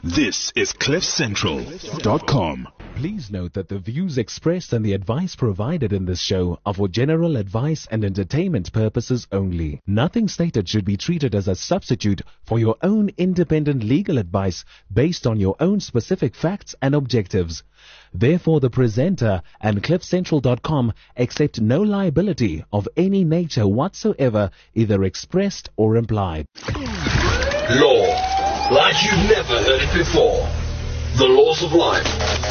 This is CliffCentral.com. Please note that the views expressed and the advice provided in this show are for general advice and entertainment purposes only. Nothing stated should be treated as a substitute for your own independent legal advice based on your own specific facts and objectives. Therefore, the presenter and CliffCentral.com accept no liability of any nature whatsoever, either expressed or implied. Law, like you've never heard it before. The Laws of Life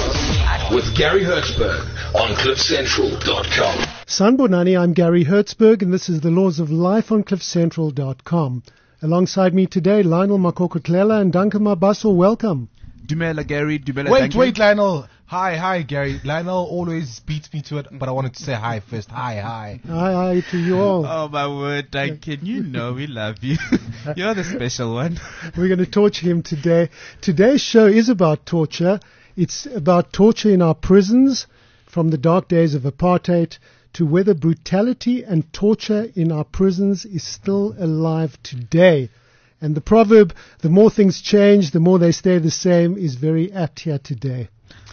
with Gary Hertzberg on CliffCentral.com. Sanbonani, I'm Gary Hertzberg, and this is The Laws of Life on CliffCentral.com. Alongside me today, Lionel Makokotlela and Duncan Mabaso. Welcome. Dumela, Gary. Dumela, Wait, Lionel. Hi, Gary. Lionel always beats me to it, but I wanted to say hi first. Hi. Hi to you all. Oh, my word, Duncan. You know we love you. You're the special one. We're going to torture him today. Today's show is about torture. It's about torture in our prisons, from the dark days of apartheid to whether brutality and torture in our prisons is still alive today. And the proverb, the more things change, the more they stay the same, is very apt here today.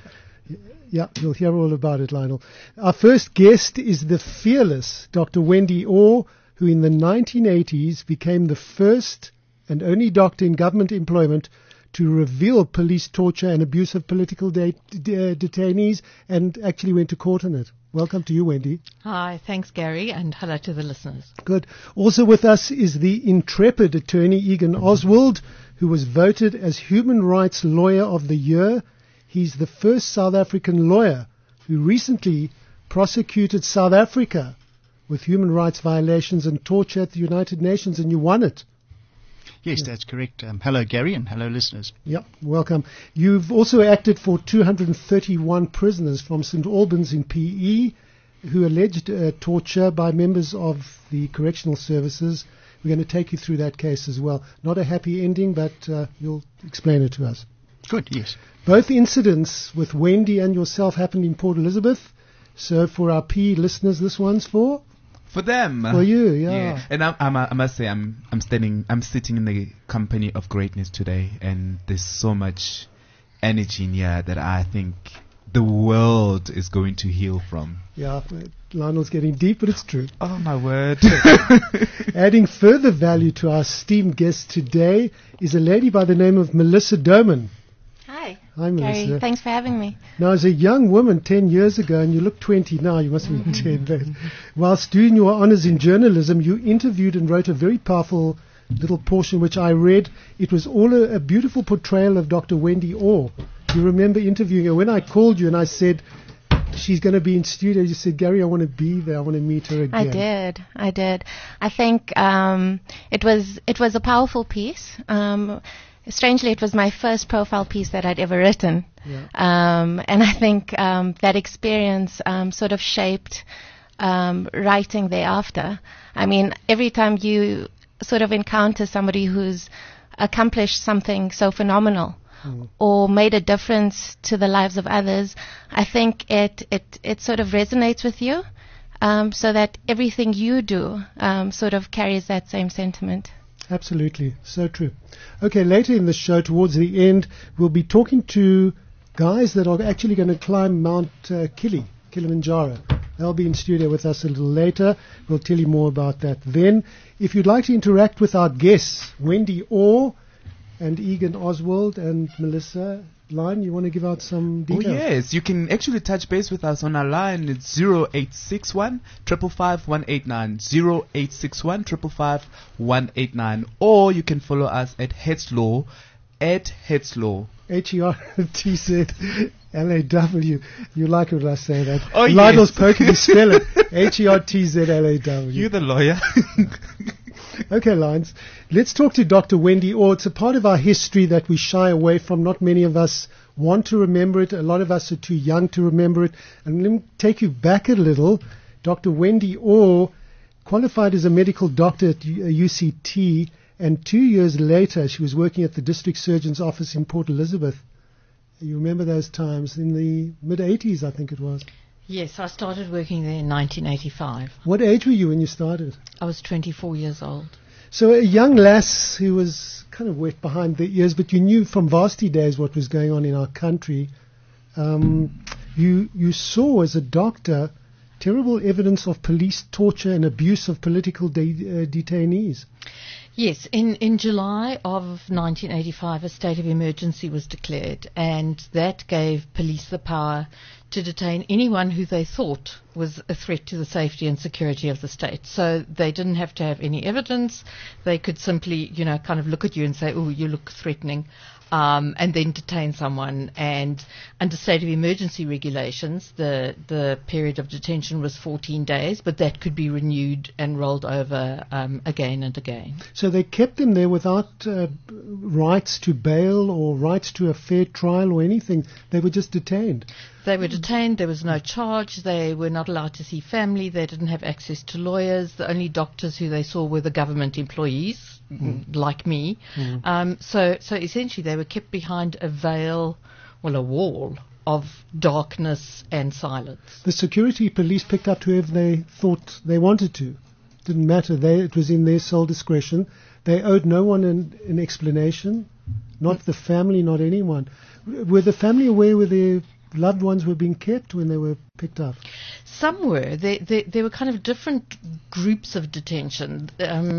Yeah, you'll hear all about it, Lionel. Our first guest is the fearless Dr. Wendy Orr, who in the 1980s became the first and only doctor in government employment to reveal police torture and abuse of political detainees, and actually went to court on it. Welcome to you, Wendy. Hi, thanks, Gary, and hello to the listeners. Good. Also with us is the intrepid attorney, Egan Oswald, who was voted as Human Rights Lawyer of the Year. He's the first South African lawyer who recently prosecuted South Africa with human rights violations and torture at the United Nations, and you won it. Yes, that's correct. Hello, Gary, and hello, listeners. Yep, welcome. You've also acted for 231 prisoners from St. Albans in PE who alleged torture by members of the correctional services. We're going to take you through that case as well. Not a happy ending, but you'll explain it to us. Good, yes. Both incidents with Wendy and yourself happened in Port Elizabeth. So for our PE listeners, this one's for them. For you, yeah. And I must say, I'm sitting in the company of greatness today, and there's so much energy in here that I think the world is going to heal from. Yeah, Lionel's getting deep, but it's true. Oh, my word. Adding further value to our esteemed guest today is a lady by the name of Melissa Doman. Hi, Melissa. Gary, thanks for having me. Now, as a young woman 10 years ago, and you look 20 now, you must be 10 then. Whilst doing your honours in journalism, you interviewed and wrote a very powerful little portion which I read. It was all a beautiful portrayal of Dr. Wendy Orr. You remember interviewing her. When I called you and I said, she's going to be in studio, you said, Gary, I want to be there. I want to meet her again. I did. I think it was a powerful piece. Strangely, it was my first profile piece that I'd ever written. Yeah. And I think that experience sort of shaped writing thereafter. I mean, every time you sort of encounter somebody who's accomplished something so phenomenal or made a difference to the lives of others, I think it sort of resonates with you, so that everything you do sort of carries that same sentiment. Absolutely. So true. Okay, later in the show, towards the end, we'll be talking to guys that are actually going to climb Mount Kilimanjaro. They'll be in studio with us a little later. We'll tell you more about that then. If you'd like to interact with our guests, Wendy Orr and Egan Oswald and Melissa line, you want to give out some details? Oh, yes. You can actually touch base with us on our line. It's 0861 555 189. 0861 555 189. Or you can follow us at Hetzlaw, Hetzlaw. HERTZLAW. You like it when I say that. Oh, Lionel's yes. poking his spell it. HERTZLAW. You're the lawyer. Okay, Lions. Let's talk to Dr. Wendy Orr. It's a part of our history that we shy away from. Not many of us want to remember it. A lot of us are too young to remember it. And let me take you back a little. Dr. Wendy Orr qualified as a medical doctor at UCT, and 2 years later she was working at the district surgeon's office in Port Elizabeth. You remember those times in the mid-80s, I think it was. Yes, I started working there in 1985. What age were you when you started? I was 24 years old. So a young lass who was kind of wet behind the ears, but you knew from varsity days what was going on in our country. You saw as a doctor terrible evidence of police torture and abuse of political detainees. Yes, in July of 1985, a state of emergency was declared, and that gave police the power to detain anyone who they thought was a threat to the safety and security of the state. So they didn't have to have any evidence. They could simply, kind of look at you and say, "Oh, you look threatening," and then detain someone. And under state of emergency regulations, the period of detention was 14 days, but that could be renewed and rolled over again and again. So they kept them there without rights to bail or rights to a fair trial or anything. They were just detained. They were detained. There was no charge. They were not allowed to see family. They didn't have access to lawyers. The only doctors who they saw were the government employees, like me. So essentially they were kept behind a veil, a wall of darkness and silence. The security police picked up whoever they thought they wanted to. Didn't matter. It was in their sole discretion. They owed no one an explanation, not the family, not anyone. Were the family aware where their loved ones were being kept when they were picked up? Some were. There were kind of different groups of detention.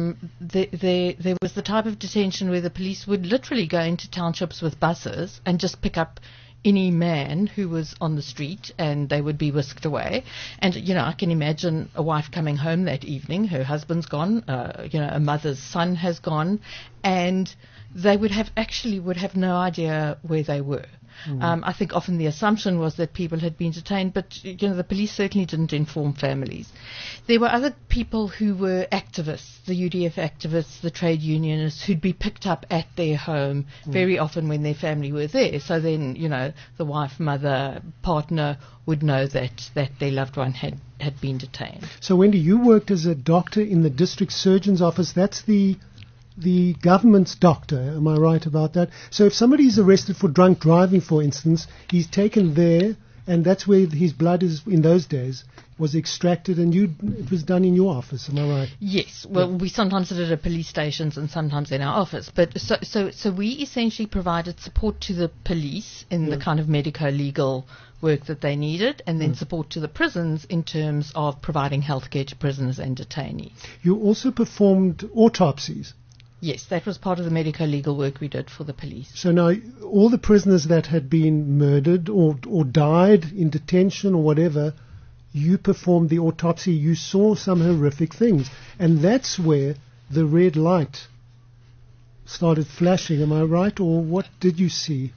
There was the type of detention where the police would literally go into townships with buses and just pick up any man who was on the street, and they would be whisked away. And I can imagine a wife coming home that evening, her husband's gone, a mother's son has gone, and they would have no idea where they were. I think often the assumption was that people had been detained, but the police certainly didn't inform families. There were other people who were activists, the UDF activists, the trade unionists, who'd be picked up at their home very often when their family were there. So then, the wife, mother, partner would know that their loved one had been detained. So Wendy, you worked as a doctor in the district surgeon's office. That's the government's doctor, am I right about that? So if somebody is arrested for drunk driving, for instance, he's taken there, and that's where his blood is, in those days, was extracted, and it was done in your office, am I right? Yes. Well, we sometimes did it at police stations and sometimes in our office. But so we essentially provided support to the police in the kind of medico-legal work that they needed, and then support to the prisons in terms of providing healthcare to prisoners and detainees. You also performed autopsies. Yes, that was part of the medico-legal work we did for the police. So now, all the prisoners that had been murdered or died in detention or whatever, you performed the autopsy, you saw some horrific things. And that's where the red light started flashing, am I right? Or what did you see?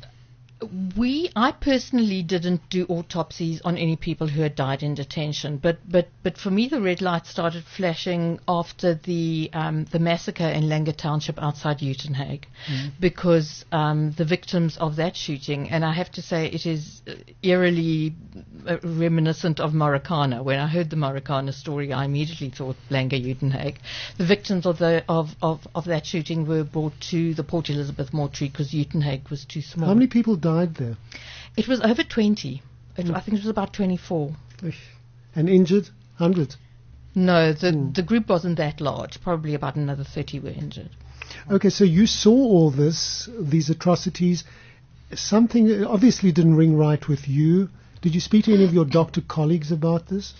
I personally didn't do autopsies on any people who had died in detention, but for me the red light started flashing after the massacre in Langer Township outside Uitenhage, because the victims of that shooting, and I have to say it is eerily reminiscent of Marikana. When I heard the Marikana story, I immediately thought Langer Uitenhage. The victims of that shooting were brought to the Port Elizabeth mortuary because Uitenhage was too small. How many people died there? It was over 20. I think it was about 24. And injured? 100? No, the group wasn't that large. Probably about another 30 were injured. Okay, so you saw all these atrocities. Something obviously didn't ring right with you. Did you speak to any of your doctor colleagues about this?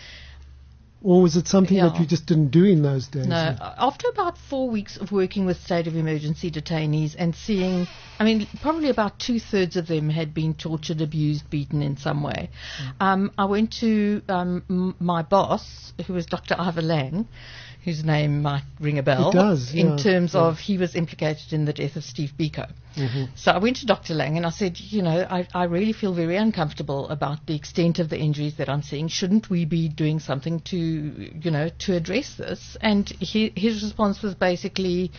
Or was it something that you just didn't do in those days? No. After about 4 weeks of working with state of emergency detainees and seeing, probably about 2/3 of them had been tortured, abused, beaten in some way. I went to my boss, who was Dr. Ivor Lang, whose name might ring a bell. It does, in terms of he was implicated in the death of Steve Biko. So I went to Dr. Lang and I said, I really feel very uncomfortable about the extent of the injuries that I'm seeing. Shouldn't we be doing something to address this? And his response was basically,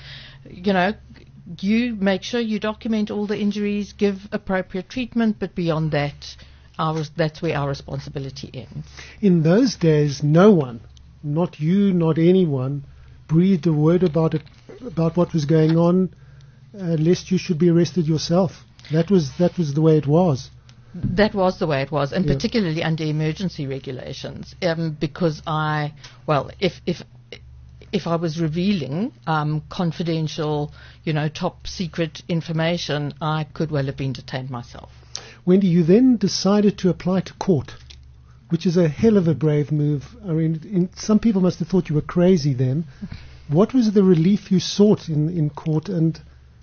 you make sure you document all the injuries, give appropriate treatment, but beyond that, that's where our responsibility ends. In those days, no one, not you, not anyone, breathed a word about what was going on, lest you should be arrested yourself. That was the way it was. That was the way it was, and particularly under emergency regulations, because if I was revealing confidential, top secret information, I could well have been detained myself. Wendy, you then decided to apply to court, which is a hell of a brave move. I mean, some people must have thought you were crazy then. What was the relief you sought in court? And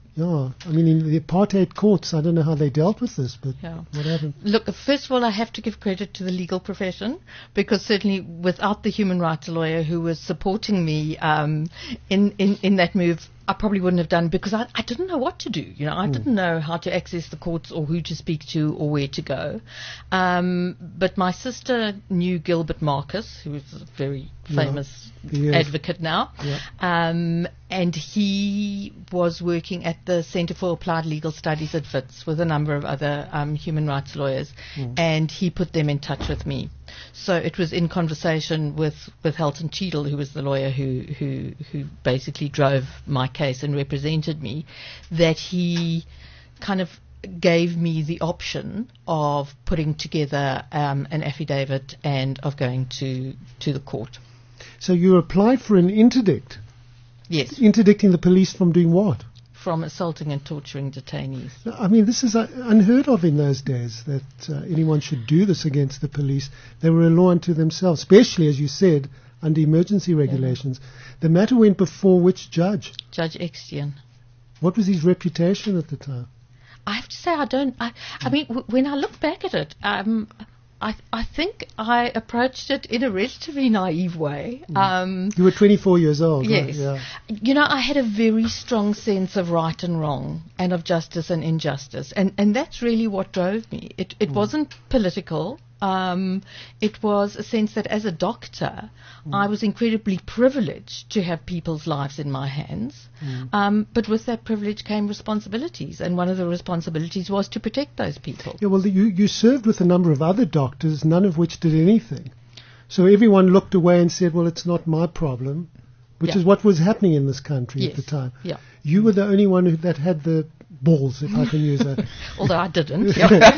in the apartheid courts, I don't know how they dealt with this, but what happened? Look, first of all, I have to give credit to the legal profession, because certainly without the human rights lawyer who was supporting me in that move, I probably wouldn't have done, because I didn't know what to do. I didn't know how to access the courts or who to speak to or where to go. But my sister knew Gilbert Marcus, who is a very famous advocate now. Yeah. And he was working at the Centre for Applied Legal Studies at Wits with a number of other human rights lawyers, and he put them in touch with me. So it was in conversation with Helton Cheadle, who was the lawyer who basically drove my case and represented me, that he kind of gave me the option of putting together an affidavit and of going to the court. So you applied for an interdict? Yes. Interdicting the police from doing what? From assaulting and torturing detainees. I mean, this is unheard of in those days, that anyone should do this against the police. They were a law unto themselves, especially, as you said, under emergency regulations. The matter went before which judge? Judge Extian. What was his reputation at the time? I have to say, I mean, when I look back at it, I think I approached it in a relatively naive way. You were 24 years old. Yes. Right? Yeah. I had a very strong sense of right and wrong and of justice and injustice. And that's really what drove me. It wasn't political. It was a sense that as a doctor, I was incredibly privileged to have people's lives in my hands. But with that privilege came responsibilities, and one of the responsibilities was to protect those people. Yeah, well, you served with a number of other doctors, none of which did anything. So everyone looked away and said, well, it's not my problem, which is what was happening in this country at the time. Yeah. You were the only one that had the balls, if I can use that. Although I didn't.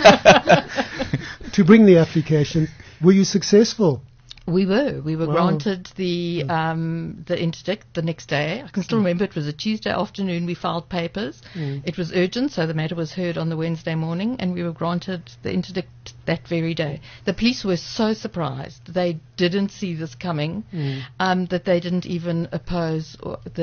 To bring the application. Were you successful? We were granted the interdict the next day. I can still remember it was a Tuesday afternoon. We filed papers. It was urgent, so the matter was heard on the Wednesday morning, and we were granted the interdict that very day. The police were so surprised. They didn't see this coming, that they didn't even oppose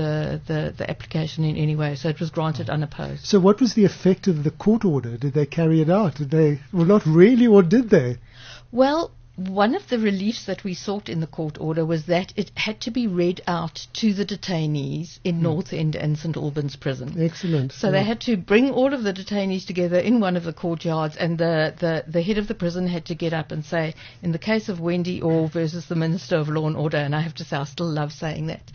the application in any way. So it was granted unopposed. So what was the effect of the court order? Did they carry it out? Well, not really, or did they? Well, one of the reliefs that we sought in the court order was that it had to be read out to the detainees in North End and St Albans prison. Excellent. So they had to bring all of the detainees together in one of the courtyards, and the head of the prison had to get up and say, in the case of Wendy Orr versus the Minister of Law and Order, and I have to say I still love saying that,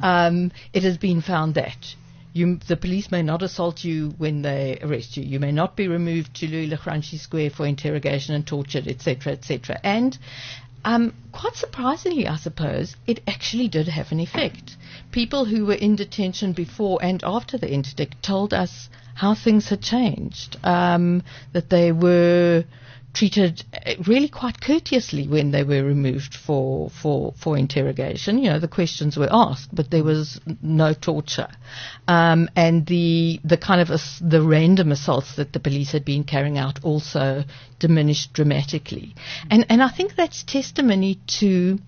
it has been found that the police may not assault you when they arrest you. You may not be removed to Louis Lagrange Square for interrogation and tortured, etc., etc. And quite surprisingly, I suppose, it actually did have an effect. People who were in detention before and after the interdict told us how things had changed, that they were treated really quite courteously when they were removed for interrogation. The questions were asked, but there was no torture. And the kind of the random assaults that the police had been carrying out also diminished dramatically. And I think that's testimony to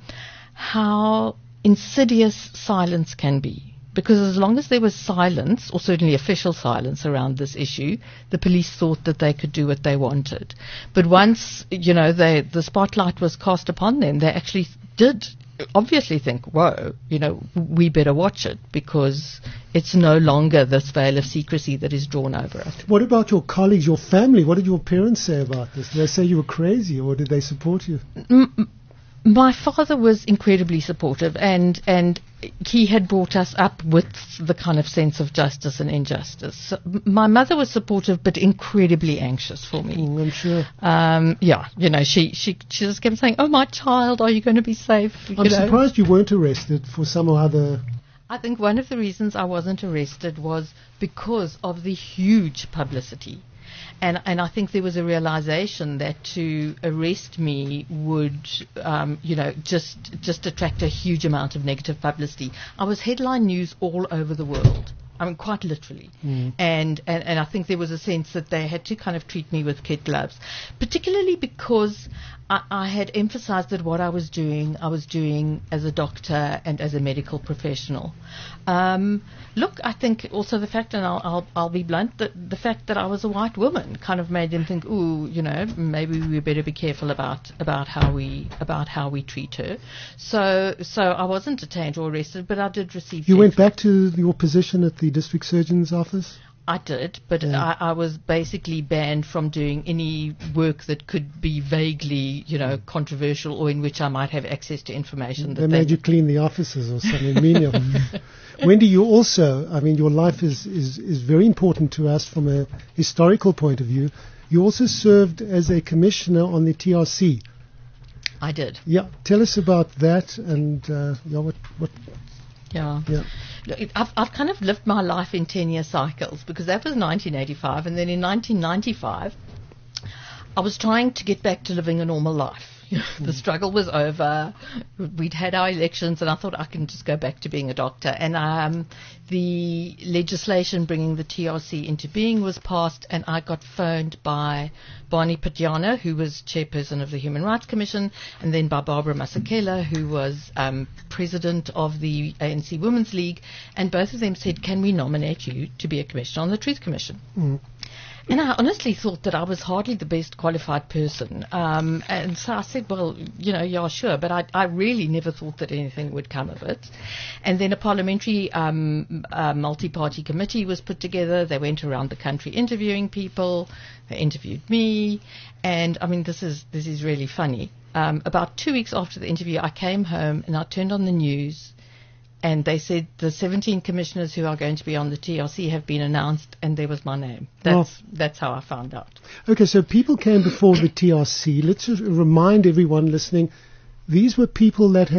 how insidious silence can be. Because as long as there was silence, or certainly official silence around this issue, the police thought that they could do what they wanted. But once, the spotlight was cast upon them, they actually did obviously think, whoa, we better watch it, because it's no longer this veil of secrecy that is drawn over it. What about your colleagues, your family? What did your parents say about this? Did they say you were crazy, or did they support you? My father was incredibly supportive, and he had brought us up with the kind of sense of justice and injustice. So my mother was supportive, but incredibly anxious for me. I'm sure. She just kept saying, "Oh, my child, are you going to be safe?" I'm surprised you weren't arrested for some or other. I think one of the reasons I wasn't arrested was because of the huge publicity. And I think there was a realization that to arrest me would, just attract a huge amount of negative publicity. I was headline news all over the world. I mean, quite literally. And I think there was a sense that they had to kind of treat me with kid gloves, particularly because I had emphasized that what I was doing as a doctor and as a medical professional. Look, I think also the fact, and I'll be blunt, that the fact that I was a white woman kind of made them think, ooh, maybe we better be careful about how we treat her. So I wasn't detained or arrested, but I did receive. You went back to your position at the district surgeon's office? I did, but I was basically banned from doing any work that could be vaguely, controversial or in which I might have access to information. They made you clean the offices or something. Wendy, you also, your life is very important to us from a historical point of view. You also served as a commissioner on the TRC. I did. Yeah, tell us about that and what. Yeah. Look, I've kind of lived my life in 10-year cycles, because that was 1985, and then in 1995 I was trying to get back to living a normal life. The struggle was over. We'd had our elections, and I thought I can just go back to being a doctor. And the legislation bringing the TRC into being was passed, and I got phoned by Barney Patiana, who was chairperson of the Human Rights Commission, and then by Barbara Masekela, who was president of the ANC Women's League, and both of them said, can we nominate you to be a commissioner on the Truth Commission? And I honestly thought that I was hardly the best qualified person. And so I said, well, yeah, sure. But I really never thought that anything would come of it. And then a parliamentary multi-party committee was put together. They went around the country interviewing people. They interviewed me. And, this is really funny. About 2 weeks after the interview, I came home and I turned on the news. And they said the 17 commissioners who are going to be on the TRC have been announced, and there was my name. That's how I found out. Okay, so people came before the TRC. Let's just remind everyone listening, these were people that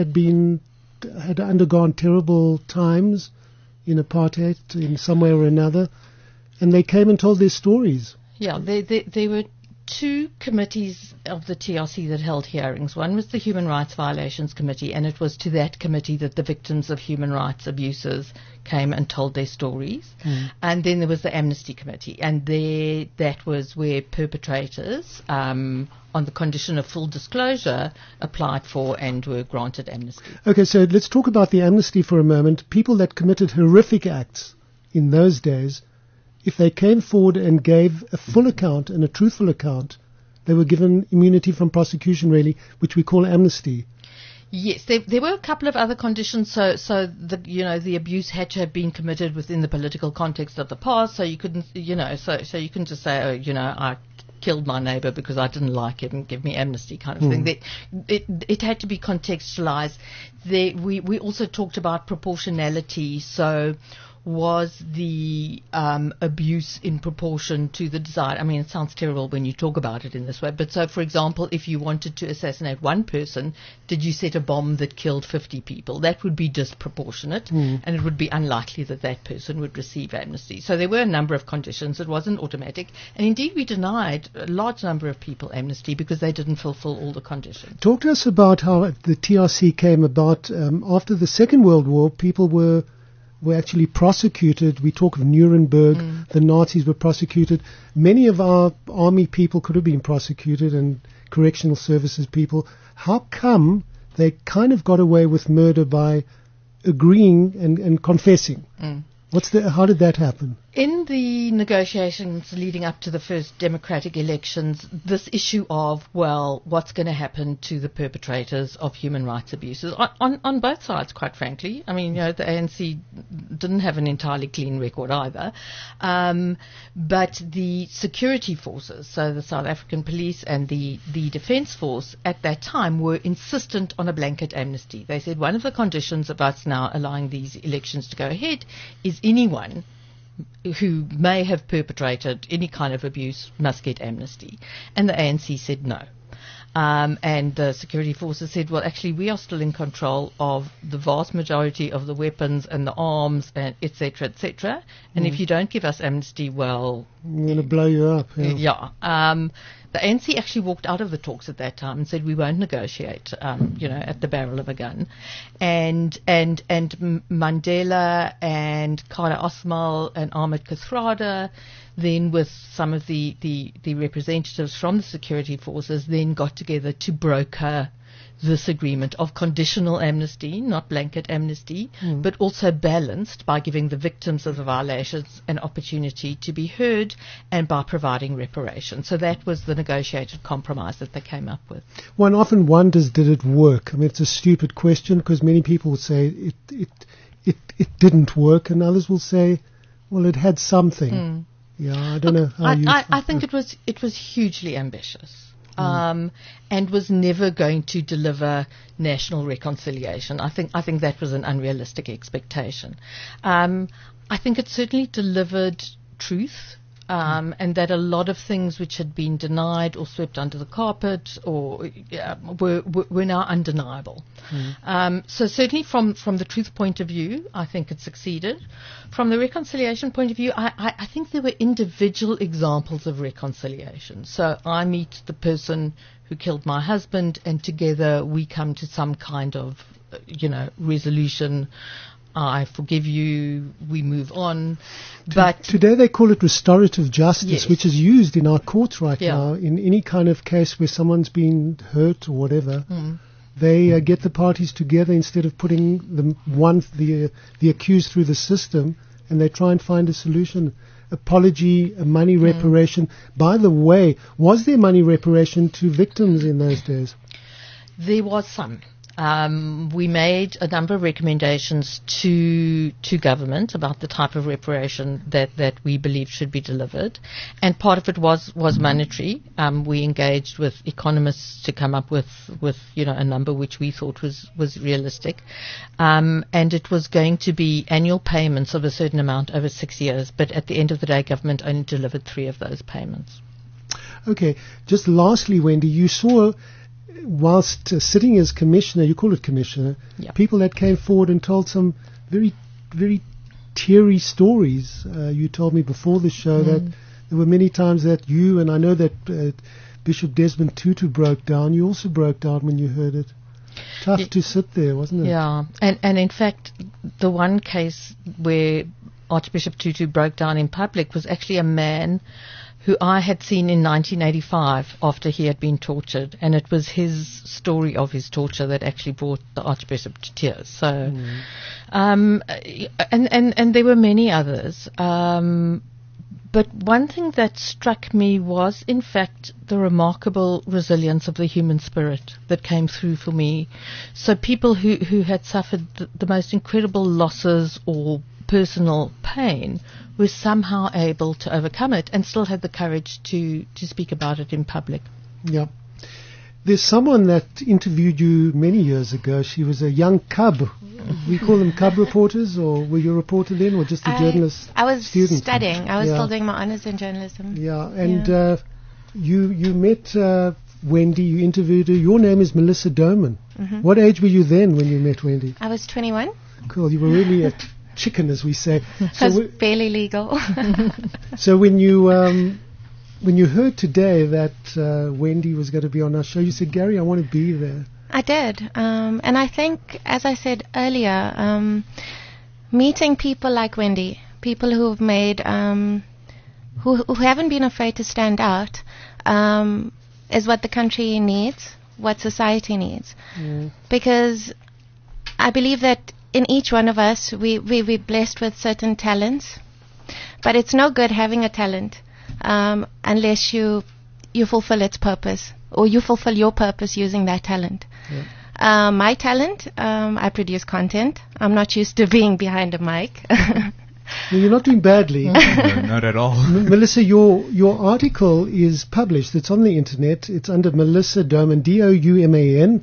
had undergone terrible times in apartheid in some way or another, and they came and told their stories. Yeah, they were two committees of the TRC that held hearings. One was the Human Rights Violations Committee, and it was to that committee that the victims of human rights abuses came and told their stories. And then there was the Amnesty Committee, and that was where perpetrators, on the condition of full disclosure, applied for and were granted amnesty. Okay, so let's talk about the amnesty for a moment. People that committed horrific acts in those days, if they came forward and gave a full account and a truthful account, they were given immunity from prosecution, really, which we call amnesty. Yes, there were a couple of other conditions. So the abuse had to have been committed within the political context of the past. So you couldn't, so you couldn't just say, I killed my neighbor because I didn't like him, give me amnesty kind of thing. It had to be contextualized. We also talked about proportionality. So was the abuse in proportion to the desire? It sounds terrible when you talk about it in this way, but so, for example, if you wanted to assassinate one person, did you set a bomb that killed 50 people? That would be disproportionate, and it would be unlikely that that person would receive amnesty. So there were a number of conditions. It wasn't automatic, and indeed we denied a large number of people amnesty because they didn't fulfill all the conditions. Talk to us about how the TRC came about. After the Second World War, people were actually prosecuted. We talk of Nuremberg. The Nazis were prosecuted. Many of our army people could have been prosecuted, and correctional services people. How come they kind of got away with murder by agreeing and confessing? How did that happen? In the negotiations leading up to the first democratic elections, this issue of, what's going to happen to the perpetrators of human rights abuses on both sides, quite frankly. The ANC didn't have an entirely clean record either. But the security forces, so the South African police and the Defence Force at that time, were insistent on a blanket amnesty. They said one of the conditions of us now allowing these elections to go ahead is anyone who may have perpetrated any kind of abuse must get amnesty. And the ANC said no. And the security forces said, well, actually, we are still in control of the vast majority of the weapons and the arms, and et cetera, et cetera. And if you don't give us amnesty, well, I'm going to blow you up. yeah. The ANC actually walked out of the talks at that time and said we won't negotiate, at the barrel of a gun. And Mandela and Kara Osmal and Ahmed Kathrada, then with some of the representatives from the security forces, then got together to broker this agreement of conditional amnesty, not blanket amnesty, but also balanced by giving the victims of the violations an opportunity to be heard and by providing reparation. So that was the negotiated compromise that they came up with. One often wonders, did it work? I mean, it's a stupid question because many people would say it didn't work, and others will say, well, it had something. Yeah, I don't know how I think it was hugely ambitious. And was never going to deliver national reconciliation. I think that was an unrealistic expectation. I think it certainly delivered truth, and that a lot of things which had been denied or swept under the carpet or were now undeniable. So certainly from the truth point of view, I think it succeeded. From the reconciliation point of view, I think there were individual examples of reconciliation. So I meet the person who killed my husband, and together we come to some kind of, resolution. I forgive you, we move on. But today they call it restorative justice, yes, which is used in our courts right now. In any kind of case where someone's been hurt or whatever, they get the parties together instead of putting the accused through the system, and they try and find a solution. Apology, a money reparation. By the way, was there money reparation to victims in those days? There was some. We made a number of recommendations to government about the type of reparation that we believe should be delivered, and part of it was monetary. We engaged with economists to come up with a number which we thought was realistic, and it was going to be annual payments of a certain amount over 6 years. But at the end of the day, government only delivered 3 of those payments. Okay, just lastly, Wendy, you saw, whilst sitting as commissioner, you call it commissioner, people that came forward and told some very, very teary stories. You told me before the show that there were many times that you, and I know that Bishop Desmond Tutu broke down. You also broke down when you heard it. Tough to sit there, wasn't it? Yeah, and in fact, the one case where Archbishop Tutu broke down in public was actually a man who I had seen in 1985 after he had been tortured, and it was his story of his torture that actually brought the Archbishop to tears. So, and there were many others. But one thing that struck me was, in fact, the remarkable resilience of the human spirit that came through for me. So people who had suffered the most incredible losses or personal pain were somehow able to overcome it and still had the courage to speak about it in public. Yeah. There's someone that interviewed you many years ago. She was a young cub. We call them cub reporters, or were you a reporter then, or just a journalist? I was student? studying. I was still doing my honours in journalism. Yeah, and you met Wendy, you interviewed her. Your name is Melissa Doman. What age were you then when you met Wendy? I was 21. Cool, you were really a chicken, as we say. I was barely legal. So when you heard today that Wendy was going to be on our show, you said, Gary, I want to be there. I did. And I think, as I said earlier, meeting people like Wendy, people who have made, who haven't been afraid to stand out, is what the country needs, what society needs. Because I believe that in each one of us, we're blessed with certain talents, but it's no good having a talent unless you fulfill its purpose, or you fulfill your purpose using that talent. My talent, I produce content. I'm not used to being behind a mic. No, you're not doing badly. No, not at all. Melissa, your article is published. It's on the internet. It's under Melissa Doman, Douman.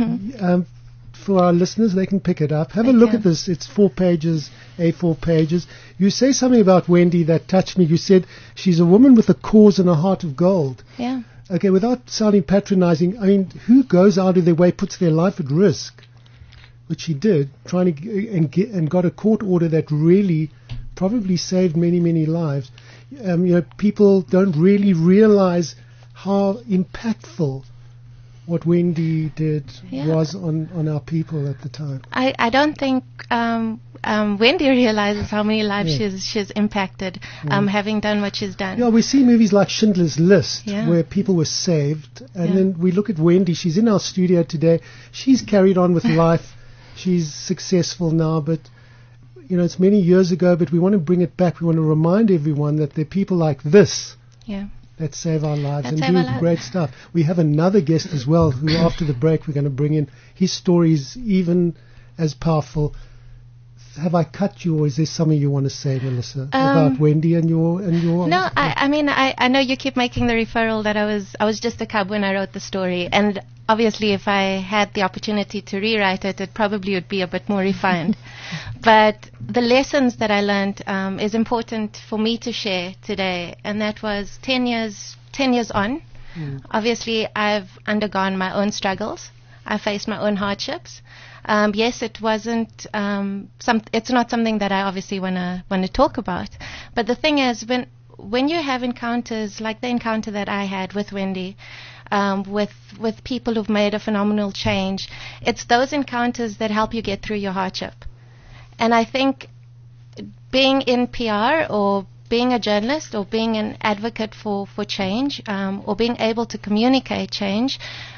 For our listeners, they can pick it up. Have a look at this. It's 4 pages, A4 pages. You say something about Wendy that touched me. You said she's a woman with a cause and a heart of gold. Yeah. okay, without sounding patronizing, I mean, who goes out of their way, puts their life at risk, which he did, trying to and got a court order that really probably saved many, many lives. People don't really realize how impactful what Wendy did was on our people at the time. I don't think Wendy realizes how many lives she's impacted, having done what she's done. Yeah, we see movies like Schindler's List where people were saved, and then we look at Wendy. She's in our studio today. She's carried on with life. She's successful now, but it's many years ago, but we want to bring it back. We want to remind everyone that there are people like this that save our lives and do great stuff. We have another guest as well who, after the break, we're going to bring in. His story is even as powerful. Have I cut you, or is there something you want to say, Melissa, about Wendy and your? No, I mean, I know you keep making the referral that I was just a cub when I wrote the story, and obviously, if I had the opportunity to rewrite it, it probably would be a bit more refined. But the lessons that I learned is important for me to share today, and that was 10 years on. Obviously, I've undergone my own struggles. I faced my own hardships. Yes, it wasn't. It's not something that I obviously want to talk about. But the thing is, when you have encounters like the encounter that I had with Wendy, with people who've made a phenomenal change, it's those encounters that help you get through your hardship. And I think being in PR or being a journalist or being an advocate for change, or being able to communicate change,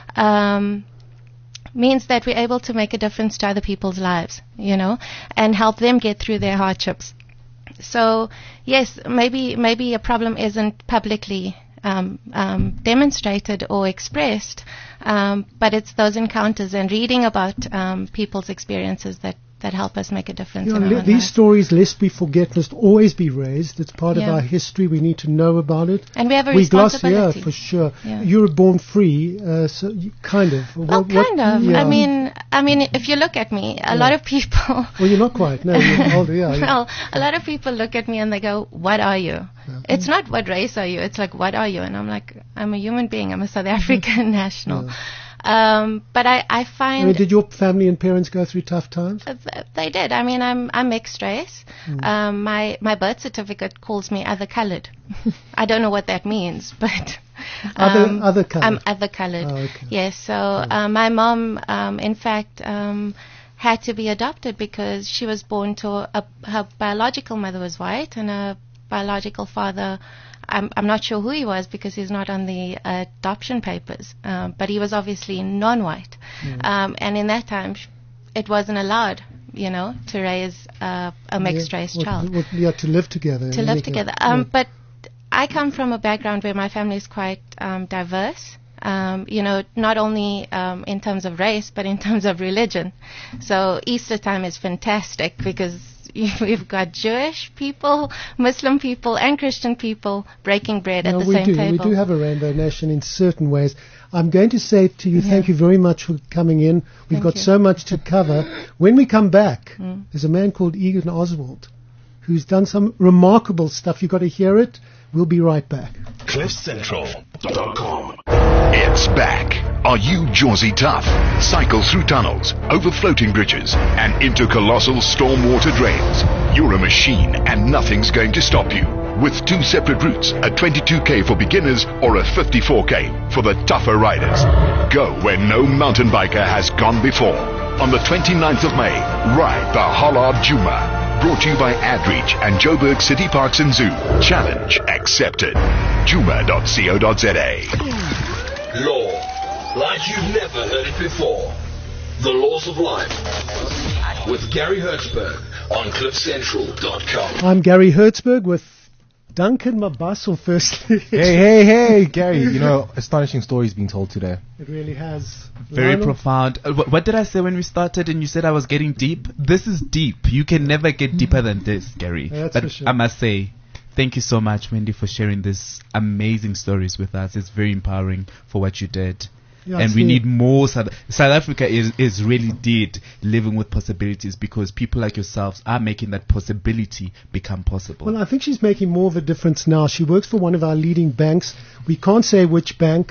means that we're able to make a difference to other people's lives, and help them get through their hardships. So, yes, maybe a problem isn't publicly demonstrated or expressed, but it's those encounters and reading about people's experiences that help us make a difference. In our these stories, lest we forget, must always be raised. It's part of our history. We need to know about it. And we have a responsibility. For sure. Yeah. You were born free, so you, kind of. Kind of. Yeah. I mean, if you look at me, a lot of people. Well, you're not quite. No, you're older. Yeah. Well, a lot of people look at me and they go, "What are you?" Yeah. It's not what race are you. It's like, what are you? And I'm like, I'm a human being. I'm a South African national. Yeah. But I find. I mean, did your family and parents go through tough times? They did. I mean, I'm mixed race. My birth certificate calls me other colored. I don't know what that means, but other colored. I'm other colored. Oh, okay. Yes. So my mom, in fact, had to be adopted because she was born to her biological mother was white and her biological father. I'm not sure who he was because he's not on the adoption papers, but he was obviously non-white. And in that time, it wasn't allowed, to raise a mixed-race child. To live together. To live together. But I come from a background where my family is quite diverse. Not only in terms of race, but in terms of religion. So Easter time is fantastic because we've got Jewish people, Muslim people, and Christian people breaking bread at the same table. We do have a rainbow nation in certain ways. I'm going to say to you, thank you very much for coming in. We've got so much to cover. When we come back, there's a man called Egan Oswald who's done some remarkable stuff. You've got to hear it. We'll be right back. CliffCentral.com. It's back. Are you Jawsy tough? Cycle through tunnels, over floating bridges, and into colossal stormwater drains. You're a machine and nothing's going to stop you. With two separate routes, a 22K for beginners or a 54K for the tougher riders. Go where no mountain biker has gone before. On the 29th of May, ride the Hollard Djuma. Brought to you by AdReach and Joburg City Parks and Zoo. Challenge accepted. Djuma.co.za. Law, like you've never heard it before. The Laws of Life. With Gary Hertzberg on CliffCentral.com. I'm Gary Hertzberg with Duncan Mabaso, firstly. Hey, Gary. Astonishing stories being told today. It really has. Very profound. What did I say when we started and you said I was getting deep? This is deep. You can never get deeper than this, Gary. That's but for sure. I must say, thank you so much, Wendy, for sharing these amazing stories with us. It's very empowering for what you did. Yeah, and we need more. South Africa is really did living with possibilities because people like yourselves are making that possibility become possible. Well, I think she's making more of a difference now. She works for one of our leading banks. We can't say which bank,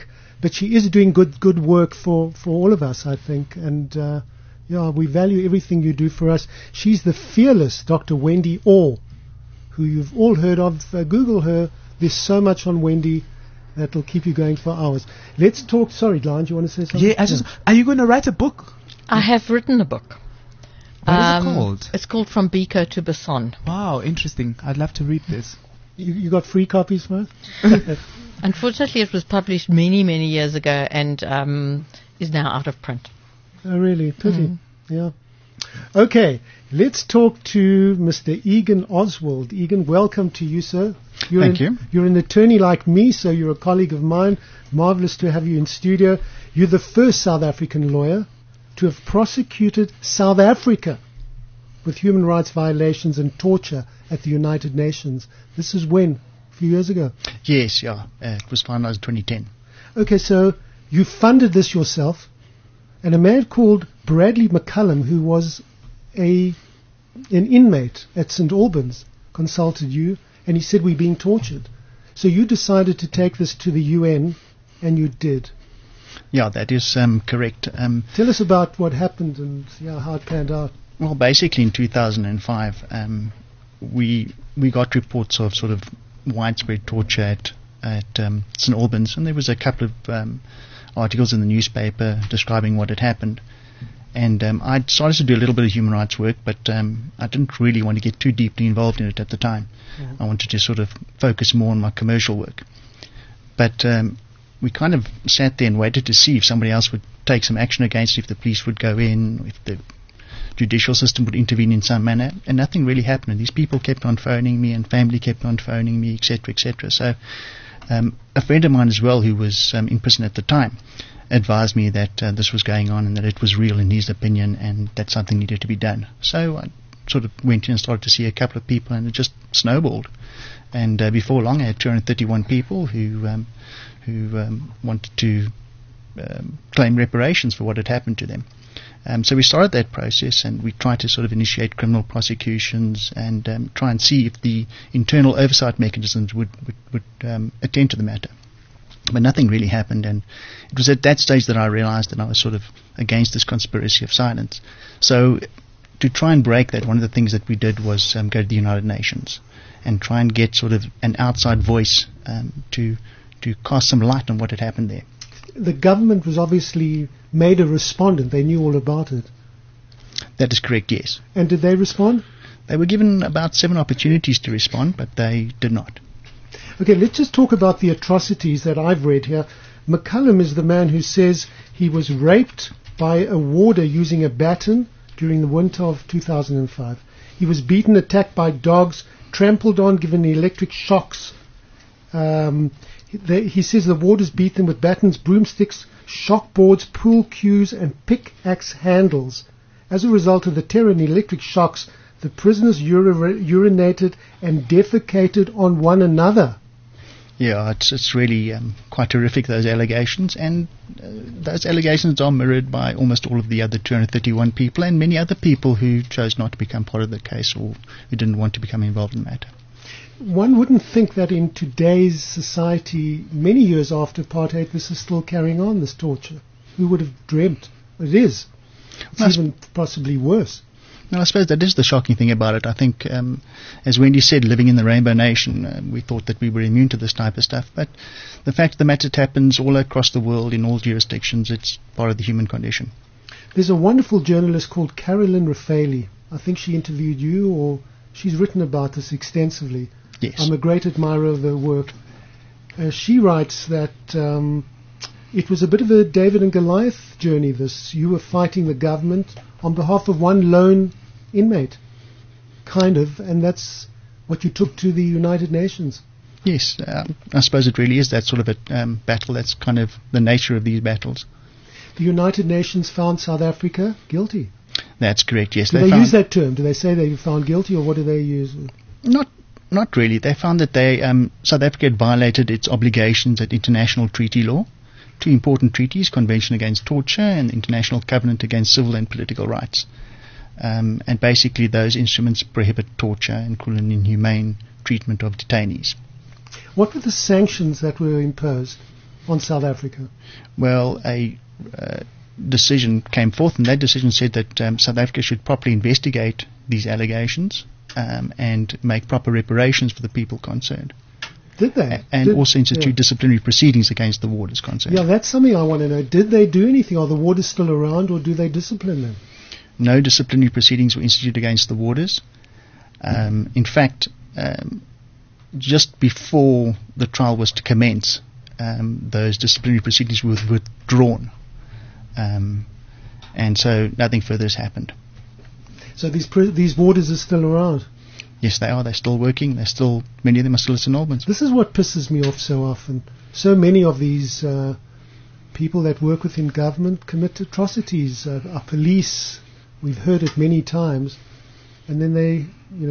but she is doing good work for all of us, I think. And we value everything you do for us. She's the fearless Dr. Wendy Orr, who you've all heard of. Google her. There's so much on Wendy that will keep you going for hours. Let's talk. Sorry, Blanche, you want to say something? Yeah, are you going to write a book? I have written a book. What is it called? It's called From Biko to Basson. Wow, interesting. I'd love to read this. You got free copies for us? Unfortunately, it was published many, many years ago and is now out of print. Oh, really? Pity. Yeah. Okay, let's talk to Mr. Egan Oswald. Egan, welcome to you, sir. Thank you. You're an attorney like me, so you're a colleague of mine. Marvelous to have you in studio. You're the first South African lawyer to have prosecuted South Africa with human rights violations and torture at the United Nations. This is when? A few years ago? Yes, yeah. It was finalized in 2010. Okay, so you funded this yourself, and a man called Bradley McCullum, who was an inmate at St. Albans, consulted you, and he said, we're being tortured. So you decided to take this to the UN, and you did. Yeah, that is correct. Tell us about what happened and how it panned out. Well, basically in 2005, we got reports of sort of widespread torture at St. Albans, and there was a couple of articles in the newspaper describing what had happened. And I started to do a little bit of human rights work, but I didn't really want to get too deeply involved in it at the time. I wanted to sort of focus more on my commercial work. But we kind of sat there and waited to see if somebody else would take some action against it, if the police would go in, if the judicial system would intervene in some manner, and nothing really happened. And these people kept on phoning me, and family kept on phoning me, etc., etc. So a friend of mine as well, who was in prison at the time, advised me that this was going on and that it was real in his opinion and that something needed to be done. So I sort of went in and started to see a couple of people, and it just snowballed. And before long, I had 231 people who wanted to claim reparations for what had happened to them. So we started that process, and we tried to sort of initiate criminal prosecutions and try and see if the internal oversight mechanisms would attend to the matter. But nothing really happened, and it was at that stage that I realized that I was sort of against this conspiracy of silence. So to try and break that, one of the things that we did was go to the United Nations and try and get sort of an outside voice to cast some light on what had happened there. The government was obviously made a respondent. They knew all about it. That is correct, yes. And did they respond? They were given about 7 opportunities to respond, but they did not. Okay, let's just talk about the atrocities that I've read here. McCullum is the man who says he was raped by a warder using a baton during the winter of 2005. He was beaten, attacked by dogs, trampled on, given electric shocks. He says the warders beat them with batons, broomsticks, shock boards, pool cues, and pickaxe handles. As a result of the terror and electric shocks, the prisoners urinated and defecated on one another. Yeah, it's really quite horrific, those allegations, and those allegations are mirrored by almost all of the other 231 people and many other people who chose not to become part of the case or who didn't want to become involved in the matter. One wouldn't think that in today's society, many years after apartheid, this is still carrying on, this torture. Who would have dreamt? It is. It's even possibly worse. No, I suppose that is the shocking thing about it. I think, as Wendy said, living in the Rainbow Nation, we thought that we were immune to this type of stuff. But the fact of the matter, it happens all across the world, in all jurisdictions. It's part of the human condition. There's a wonderful journalist called Carolyn Raffaele. I think she interviewed you, or she's written about this extensively. Yes. I'm a great admirer of her work. She writes that it was a bit of a David and Goliath journey, this. You were fighting the government on behalf of one lone inmate, kind of, and that's what you took to the United Nations. Yes, I suppose it really is that sort of a battle. That's kind of the nature of these battles. The United Nations found South Africa guilty. That's correct, yes. Do they use that term? Do they say they found guilty, or what do they use? Not really. They found that South Africa had violated its obligations at international treaty law. 2 important treaties, Convention Against Torture and International Covenant Against Civil and Political Rights. And basically those instruments prohibit torture and cruel and inhumane treatment of detainees. What were the sanctions that were imposed? on South Africa? Well, a decision came forth, and that decision said that South Africa should properly investigate these allegations and make proper reparations for the people concerned. Did they? And also institute disciplinary proceedings against the warders concerned. Yeah, that's something I want to know. Did they do anything? Are the warders still around, or do they discipline them? No disciplinary proceedings were instituted against the warders. In fact, just before the trial was to commence, those disciplinary proceedings were withdrawn. And so nothing further has happened. So these warders are still around? Yes, they are. They're still working. Many of them are still at St. Albans. This is what pisses me off so often. So many of these people that work within government commit atrocities. Our police, we've heard it many times, and then they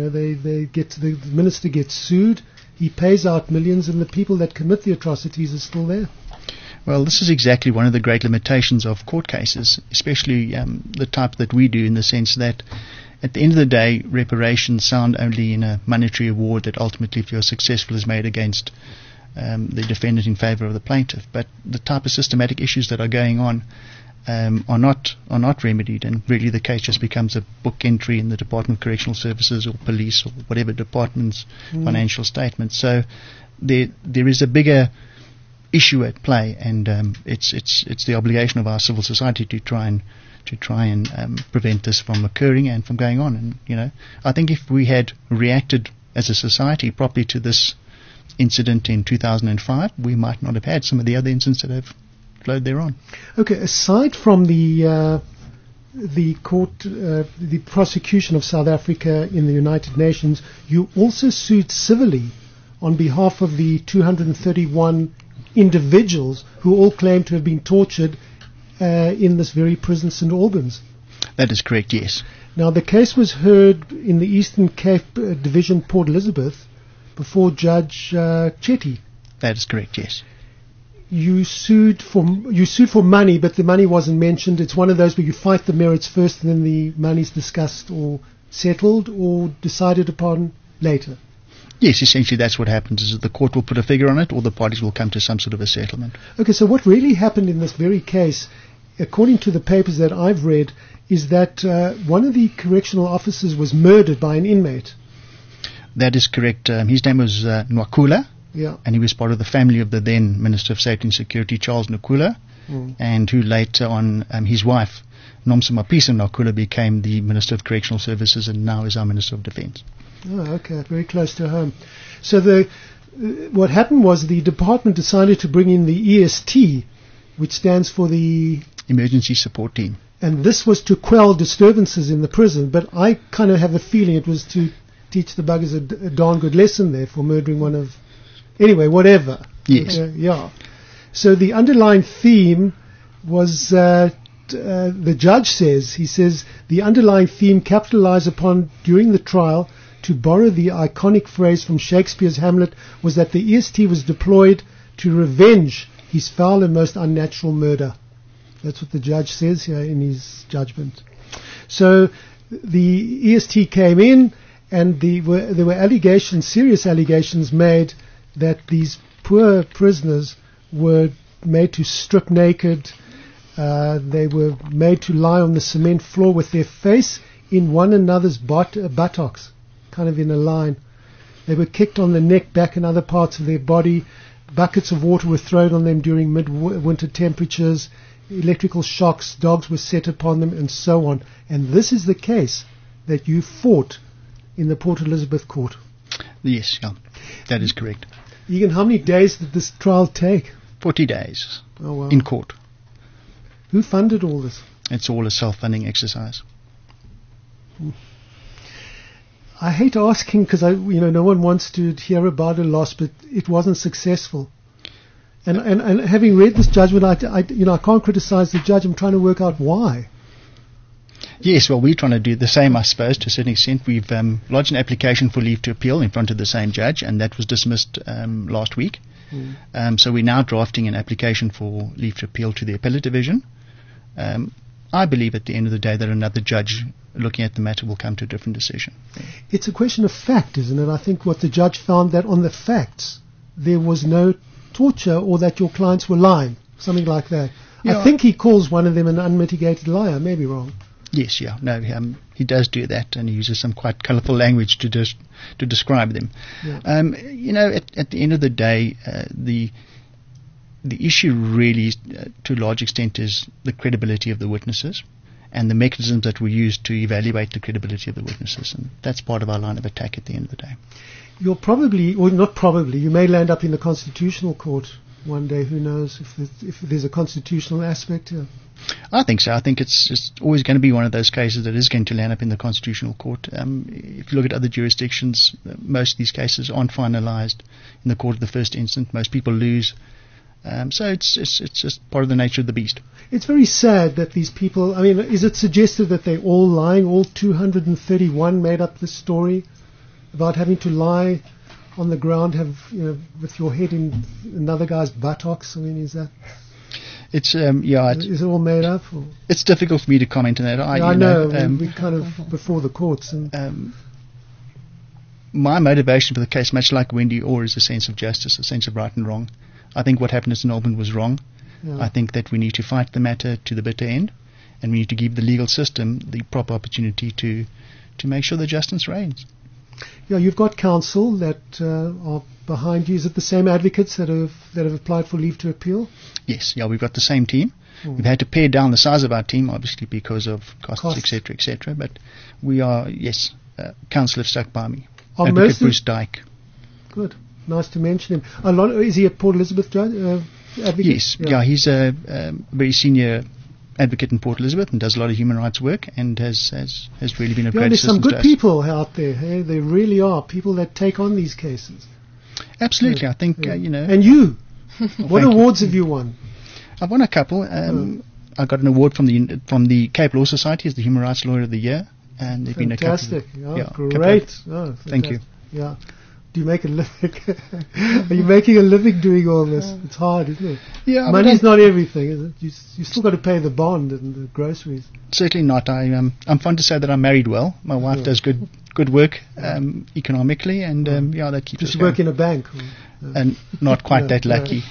get the minister gets sued. He pays out millions, and the people that commit the atrocities are still there. Well, this is exactly one of the great limitations of court cases, especially the type that we do, in the sense that at the end of the day, reparations sound only in a monetary award that ultimately, if you're successful, is made against the defendant in favour of the plaintiff. But the type of systematic issues that are going on are not remedied, and really the case just becomes a book entry in the Department of Correctional Services or police or whatever department's financial statement. So there is a bigger issue at play, and it's the obligation of our civil society to try and prevent this from occurring and from going on. And I think if we had reacted as a society properly to this incident in 2005, we might not have had some of the other incidents that have flowed thereon. Okay, aside from the court, the prosecution of South Africa in the United Nations, you also sued civilly on behalf of the 231 individuals who all claim to have been tortured in this very prison, St. Albans. That is correct, yes. Now, the case was heard in the Eastern Cape Division, Port Elizabeth, before Judge Chetty. That is correct, yes. You sued for money, but the money wasn't mentioned. It's one of those where you fight the merits first and then the money's discussed or settled or decided upon later. Yes, essentially that's what happens, is that the court will put a figure on it or the parties will come to some sort of a settlement. Okay, so what really happened in this very case, according to the papers that I've read, is that one of the correctional officers was murdered by an inmate. That is correct. His name was Nwakula, and he was part of the family of the then Minister of Safety and Security, Charles Nkula, and who later on, his wife, Nomsa Mapisa Nwakula, became the Minister of Correctional Services and now is our Minister of Defence. Oh, okay, very close to home. So what happened was the department decided to bring in the EST, which stands for the Emergency Support Team. And this was to quell disturbances in the prison, but I kind of have a feeling it was to teach the buggers a darn good lesson there for murdering one of... Anyway, whatever. Yes. Yeah. So the underlying theme was... the judge says, the underlying theme capitalized upon during the trial, to borrow the iconic phrase from Shakespeare's Hamlet, was that the EST was deployed to revenge his foul and most unnatural murder. That's what the judge says here in his judgment. So the EST came in, and there were allegations, serious allegations made that these poor prisoners were made to strip naked. They were made to lie on the cement floor with their face in one another's buttocks, kind of in a line. They were kicked on the neck, back, and other parts of their body. Buckets of water were thrown on them during midwinter temperatures. Electrical shocks, dogs were set upon them, and so on. And this is the case that you fought in the Port Elizabeth court. Yes, yeah, that is correct. Egan, how many days did this trial take? 40 days. Oh, wow. In court. Who funded all this? It's all a self-funding exercise. I hate asking because no one wants to hear about a loss, but it wasn't successful. And having read this judgment, I can't criticize the judge. I'm trying to work out why. Yes, well, we're trying to do the same, I suppose, to a certain extent. We've lodged an application for leave to appeal in front of the same judge, and that was dismissed last week. So we're now drafting an application for leave to appeal to the appellate division. I believe at the end of the day that another judge looking at the matter will come to a different decision. It's a question of fact, isn't it? I think what the judge found, that on the facts there was no torture or that your clients were lying, something like that. Yeah. I think he calls one of them an unmitigated liar. I may be wrong. Yes, yeah, no, he does do that, and he uses some quite colourful language to describe them. Yeah. You know, at the end of the day, the issue really, to a large extent, is the credibility of the witnesses and the mechanisms that we use to evaluate the credibility of the witnesses, and that's part of our line of attack at the end of the day. You'll probably, or not probably, you may land up in the Constitutional Court one day. Who knows if there's a constitutional aspect here. I think so. I think it's always going to be one of those cases that is going to land up in the Constitutional Court. If you look at other jurisdictions, most of these cases aren't finalised in the court of the first instance. Most people lose. So it's just part of the nature of the beast. It's very sad that these people, I mean, is it suggested that they're all lying? All 231 made up this story about having to lie on the ground, with your head in another guy's buttocks? I mean, is that... It's is it all made up? Or? It's difficult for me to comment on that. I know. We're kind of before the courts. And my motivation for the case, much like Wendy Orr, is a sense of justice, a sense of right and wrong. I think what happened at St Albans was wrong. Yeah. I think that we need to fight the matter to the bitter end, and we need to give the legal system the proper opportunity to make sure that justice reigns. Yeah, you've got counsel that are behind you. Is it the same advocates that have applied for leave to appeal? Yes, yeah, we've got the same team. We've had to pare down the size of our team, obviously, because of costs. etc., etc. But we are, yes, counsel have stuck by me. Advocate Bruce Dyke. Good. Nice to mention him. Is he a Port Elizabeth advocate? Yes, yeah, he's a very senior advocate in Port Elizabeth and does a lot of human rights work and has really been a great assistance to us. There's some good people out there. Hey? There really are people that take on these cases. Absolutely, I think you know. And you, what awards have you won? I've won a couple. I got an award from the Cape Law Society as the Human Rights Lawyer of the Year, and there've been a couple. Fantastic! Great. Thank you. Yeah. Do you make a living? Are you making a living doing all this? It's hard, isn't it? Yeah, money's not everything, is it? You still got to pay the bond and the groceries. Certainly not. I'm fond to say that I'm married well. My wife does good work economically, and that keeps us going. Does she work in a bank? And not quite that lucky.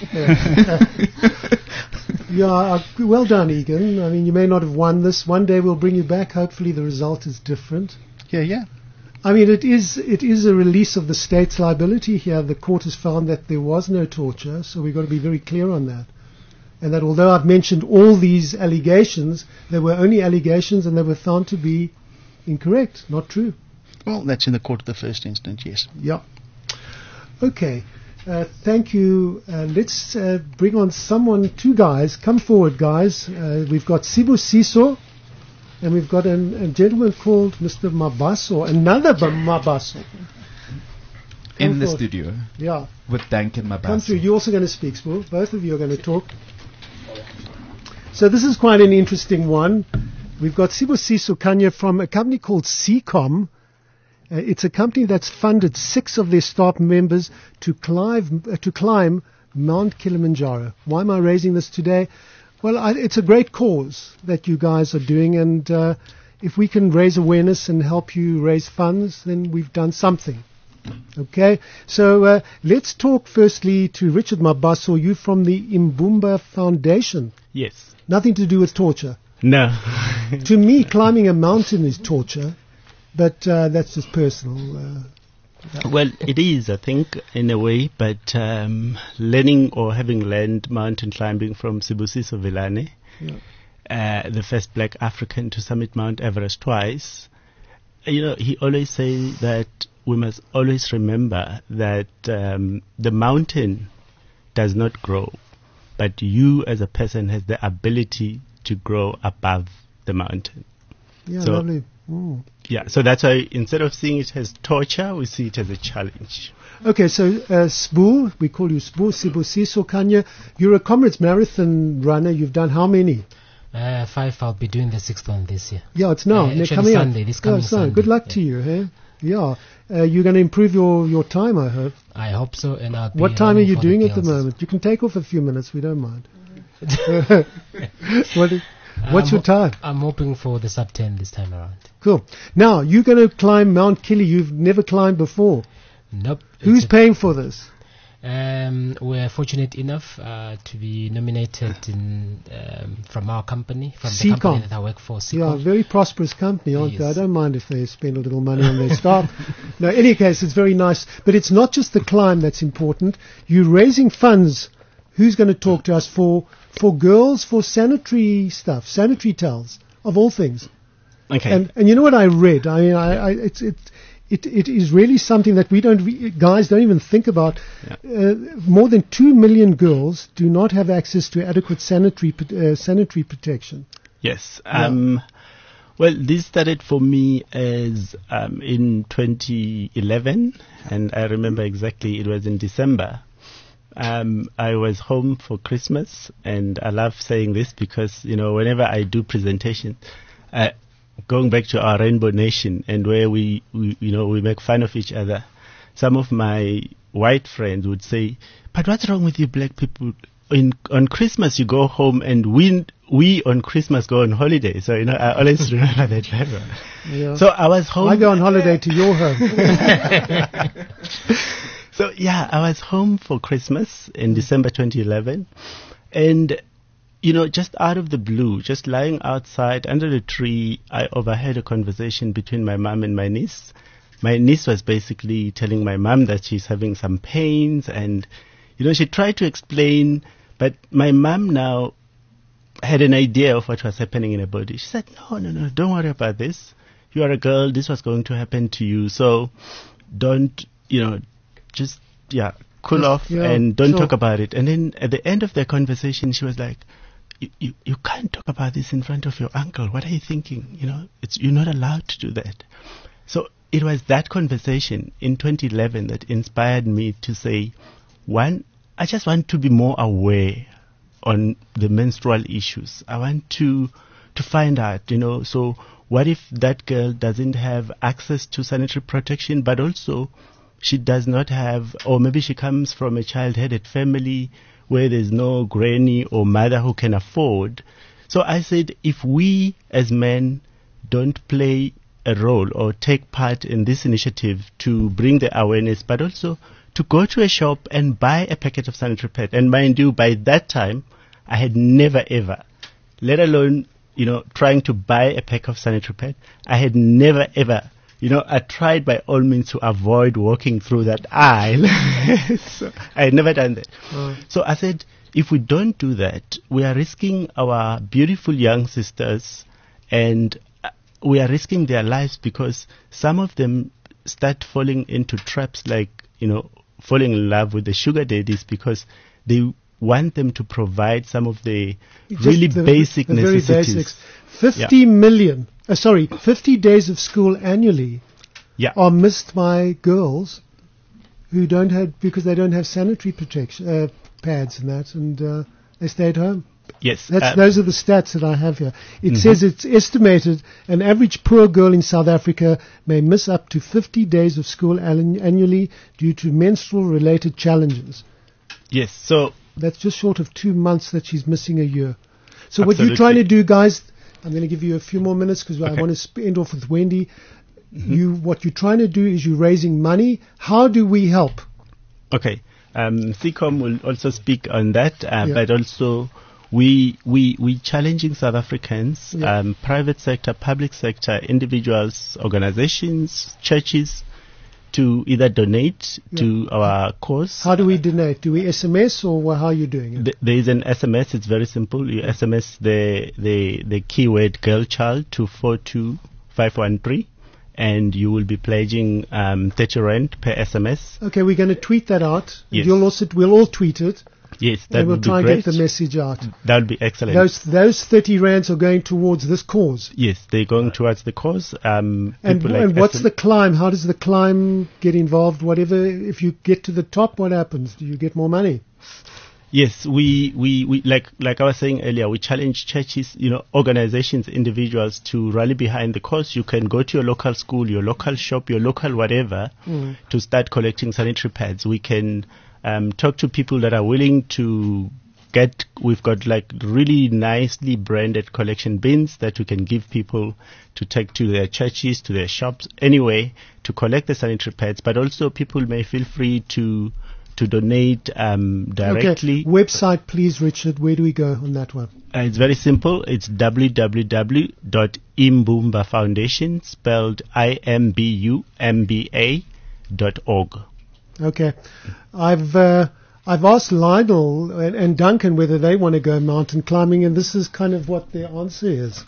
Well done, Egan. I mean, you may not have won this. One day we'll bring you back. Hopefully the result is different. Yeah. I mean, it is a release of the state's liability here. The court has found that there was no torture, so we've got to be very clear on that. And that although I've mentioned all these allegations, they were only allegations and they were found to be incorrect, not true. Well, that's in the court of the first instance, yes. Yeah. Okay. Thank you. Let's bring on two guys. Come forward, guys. We've got Sibusiso. And we've got a gentleman called Mr. Mabaso, another Mabaso. In the studio. Yeah. With Duncan Mabaso. Come through. You're also going to speak, Spool. Both of you are going to talk. So this is quite an interesting one. We've got Sibusiso Kanya from a company called CCOM. It's a company that's funded 6 of their staff members to climb Mount Kilimanjaro. Why am I raising this today? Well, it's a great cause that you guys are doing, and if we can raise awareness and help you raise funds, then we've done something. Okay? So let's talk firstly to Richard Mabaso, you from the Imbumba Foundation. Yes. Nothing to do with torture. No. To me, climbing a mountain is torture, but that's just personal. Well, it is, I think, in a way, but learning or having learned mountain climbing from Sibusiso Vilane, the first black African to summit Mount Everest twice, he always says that we must always remember that the mountain does not grow, but you as a person has the ability to grow above the mountain. Yeah, so, lovely. Ooh. Yeah, so that's why instead of seeing it as torture, we see it as a challenge. Okay, so Sbu, we call you Sbu, Sibusiso Kanya. You're a Comrades Marathon runner. You've done how many? 5. I'll be doing the 6th one this year. Yeah, it's now. Actually Sunday, this coming Sunday. Good luck to you. Hey? Yeah. You're going to improve your time, I hope. I hope so. And I'll be what time are you doing at the moment? You can take off a few minutes. We don't mind. What's your time? I'm hoping for the sub 10 this time around. Cool. Now, you're going to climb Mount Kili. You've never climbed before. Nope. Who's paying for this? We're fortunate enough to be nominated from our company, from the CCOM. company that I work for, CCOM. Yeah, very prosperous company, aren't they? I Yes. don't mind if they spend a little money on their staff. No, in any case, it's very nice. But it's not just the climb that's important. You're raising funds. Who's going to talk to us for girls, for sanitary stuff, sanitary towels, of all things? Okay. And you know what I read? I mean, it is really something that guys don't even think about. More than 2 million girls do not have access to adequate sanitary protection. Yes. Well, this started for me as in 2011, and I remember exactly it was in December. I was home for Christmas, and I love saying this because, whenever I do presentations, going back to our Rainbow Nation and where we make fun of each other, some of my white friends would say, "But what's wrong with you black people? On Christmas you go home and we on Christmas go on holiday." So, I always remember that level. Yeah. So I was home. I go on holiday to your home. So, I was home for Christmas in December 2011. And, just out of the blue, just lying outside under the tree, I overheard a conversation between my mom and my niece. My niece was basically telling my mom that she's having some pains. And, she tried to explain, but my mom now had an idea of what was happening in her body. She said, no, don't worry about this. You are a girl. This was going to happen to you. So don't, just, cool off and don't talk about it. And then at the end of the conversation, she was like, you can't talk about this in front of your uncle. What are you thinking? You're not allowed to do that. So it was that conversation in 2011 that inspired me to say, one, I just want to be more aware on the menstrual issues. I want to find out, so what if that girl doesn't have access to sanitary protection, but also she does not have, or maybe she comes from a child-headed family where there's no granny or mother who can afford. So I said, if we as men don't play a role or take part in this initiative to bring the awareness, but also to go to a shop and buy a packet of sanitary pad. And mind you, by that time, I had never ever, let alone, trying to buy a pack of sanitary pad, I had never ever, I tried by all means to avoid walking through that aisle. So I had never done that. So I said, if we don't do that, we are risking our beautiful young sisters and we are risking their lives because some of them start falling into traps like, falling in love with the sugar daddies because they want them to provide some of the really basic necessities. Very basics. 50 days of school annually are missed by girls who because they don't have sanitary protection pads and that, and they stay at home. Yes. Those are the stats that I have here. It says it's estimated an average poor girl in South Africa may miss up to 50 days of school annually due to menstrual-related challenges. Yes, so that's just short of 2 months that she's missing a year. So what you're trying to do, guys, I'm going to give you a few more minutes because I want to end off with Wendy. What you're trying to do is you're raising money. How do we help? Okay. CCOM will also speak on that, but also we challenging South Africans, private sector, public sector, individuals, organizations, churches, to either donate to our cause. How do we donate? Do we SMS or how are you doing it? There is an SMS. It's very simple. You SMS the keyword girl child to 42513 and you will be pledging 30 rand per SMS. Okay, we're going to tweet that out. Yes. We'll all tweet it. Yes, that we'll would be try great. and get the message out. That would be excellent. Those 30 rands are going towards this cause. Yes, they're going towards the cause. And what's the climb? How does the climb get involved? Whatever, if you get to the top, what happens? Do you get more money? Yes, we like I was saying earlier, we challenge churches, organizations, individuals to rally behind the cause. You can go to your local school, your local shop, your local whatever to start collecting sanitary pads. We can talk to people that are willing to we've got like really nicely branded collection bins that we can give people to take to their churches, to their shops, anyway, to collect the sanitary pads. But also people may feel free to to donate directly. Okay. Website, please, Richard. Where do we go on that one? It's very simple. It's www.imbumba spelled IMBUMBA.org. Okay. I've asked Lionel and Duncan whether they want to go mountain climbing, and this is kind of what their answer is.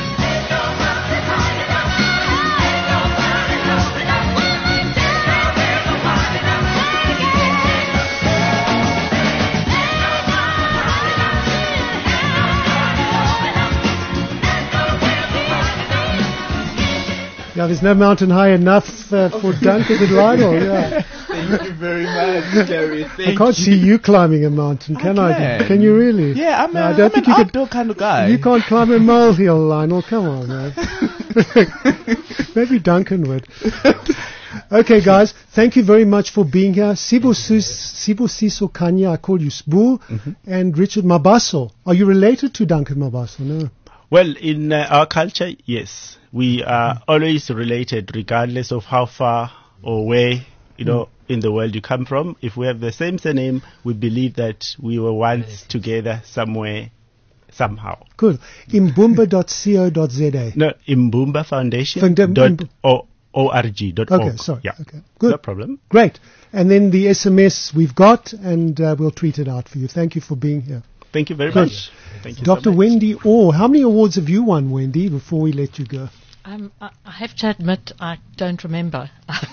Yeah, there's no mountain high enough for Duncan and Lionel. Yeah. Thank you very much, Gary. I can't see you climbing a mountain, can I? Can you really? Yeah, I'm an outdoor kind of guy. You can't climb a molehill, Lionel. Come on, man. Maybe Duncan would. Okay, guys, thank you very much for being here. Sibusiso Kanya, I call you Sbu, and Richard Mabaso. Are you related to Duncan Mabaso? No. Well, in our culture, yes. We are always related, regardless of how far or where, in the world you come from. If we have the same surname, we believe that we were once together somewhere, somehow. Good. Imbumba.co.za. No, Imbumba Foundation.org. Okay, sorry. Yeah. Okay, good. No problem. Great. And then the SMS we've got, and we'll tweet it out for you. Thank you for being here. Thank you very much. Thank you Dr. so much. Wendy Orr, how many awards have you won, Wendy, before we let you go? I have to admit, I don't remember.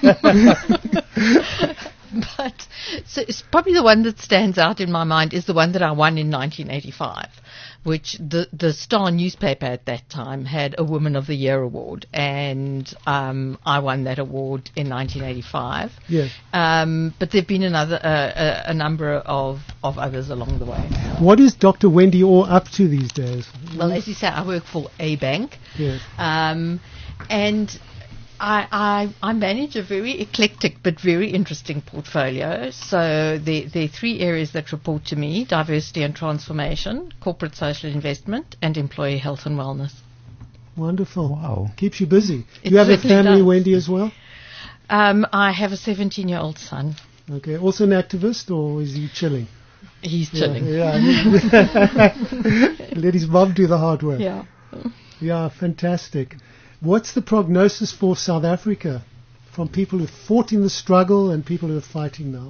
But so it's probably the one that stands out in my mind is the one that I won in 1985, which the Star newspaper at that time had a Woman of the Year award, and I won that award in 1985. Yes. But there've been a number of others along the way. What is Dr. Wendy Orr up to these days? Well, as you say, I work for a bank. Yes. And I manage a very eclectic but very interesting portfolio. So there are three areas that report to me: diversity and transformation, corporate social investment, and employee health and wellness. Wonderful. Wow. Keeps you busy. Do you have a family, Wendy, as well? I have a 17-year-old son. Okay. Also an activist, or is he chilling? He's chilling. Yeah. Let his mom do the hard work. Yeah. Yeah, fantastic. What's the prognosis for South Africa from people who fought in the struggle and people who are fighting now?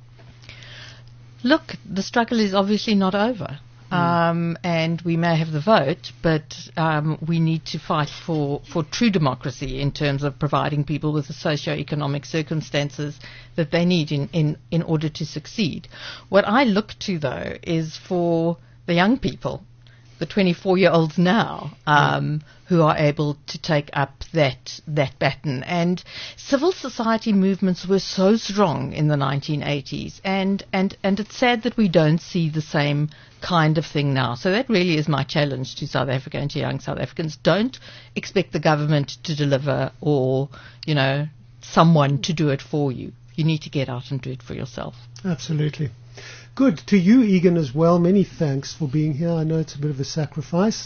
Look, the struggle is obviously not over. And we may have the vote, but we need to fight for true democracy in terms of providing people with the socio-economic circumstances that they need in order to succeed. What I look to, though, is for the young people, the 24-year-olds now, who are able to take up that baton. And civil society movements were so strong in the 1980s, and it's sad that we don't see the same kind of thing now. So that really is my challenge to South Africa and to young South Africans. Don't expect the government to deliver or, someone to do it for you. You need to get out and do it for yourself. Absolutely. Good. To you, Egan, as well, many thanks for being here. I know it's a bit of a sacrifice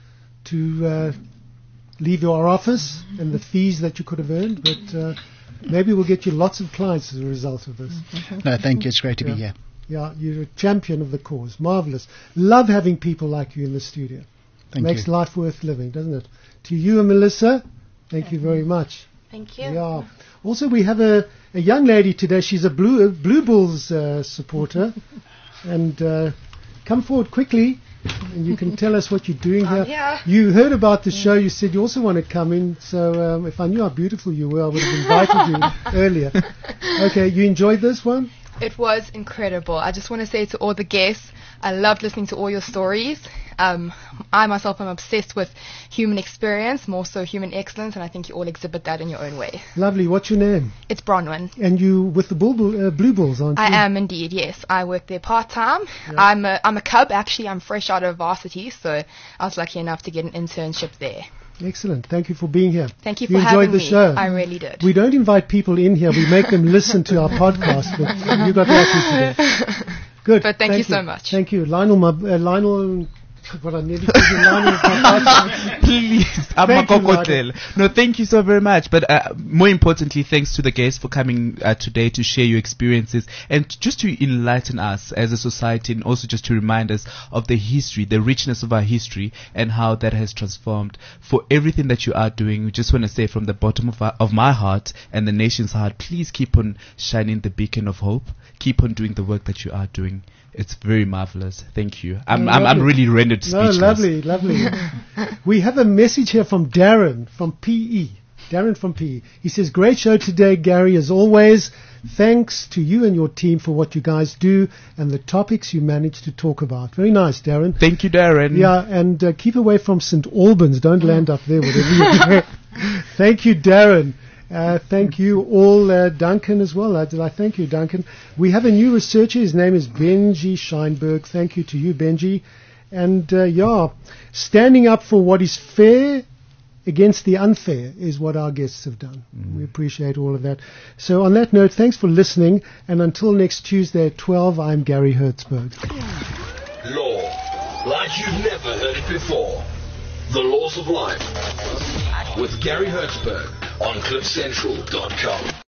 to leave your office and the fees that you could have earned, but maybe we'll get you lots of clients as a result of this. No, thank you. It's great to be here. Yeah, you're a champion of the cause. Marvelous. Love having people like you in the studio. Makes life worth living, doesn't it? To you and Melissa, thank you very much. Thank you. Yeah. Also, we have a young lady today. She's a Blue Bulls supporter. And come forward quickly, and you can tell us what you're doing here. Yeah. You heard about the show. You said you also want to come in. So if I knew how beautiful you were, I would have invited you earlier. Okay, you enjoyed this one? It was incredible. I just want to say to all the guests, I loved listening to all your stories. I myself am obsessed with human experience, more so human excellence, and I think you all exhibit that in your own way. Lovely. What's your name? It's Bronwyn. And you with the Blue Bulls, aren't you? I am indeed, yes. I work there part-time. Yeah. I'm a Cub, actually. I'm fresh out of varsity, so I was lucky enough to get an internship there. Excellent. Thank you for being here. Thank you for having me. You enjoyed the show. I really did. We don't invite people in here. We make them listen to our podcast, but you got lucky today. Good. But thank you so much. Thank you. Lionel But I nearly put the line in. Please, Thank you, Amakokotel. No, thank you so very much. But more importantly, thanks to the guests for coming today to share your experiences and just to enlighten us as a society, and also just to remind us of the history, the richness of our history, and how that has transformed. For everything that you are doing, we just want to say from the bottom of my heart and the nation's heart, please keep on shining the beacon of hope. Keep on doing the work that you are doing. It's very marvelous. Thank you. I'm really rendered speechless. No, lovely. We have a message here from Darren from PE. Darren from PE. He says, great show today, Gary, as always. Thanks to you and your team for what you guys do and the topics you manage to talk about. Very nice, Darren. Thank you, Darren. Yeah, and keep away from St. Albans. Don't land up there, whatever you do. Thank you, Darren. Thank you all, Duncan as well. I thank you, Duncan. We have a new researcher. His name is Benji Scheinberg. Thank you to you, Benji. And standing up for what is fair against the unfair is what our guests have done. We appreciate all of that. So on that note, thanks for listening. And until next Tuesday at 12, I'm Gary Hertzberg. Law, like you've never heard it before. The Laws of Life with Gary Hertzberg on CliffCentral.com.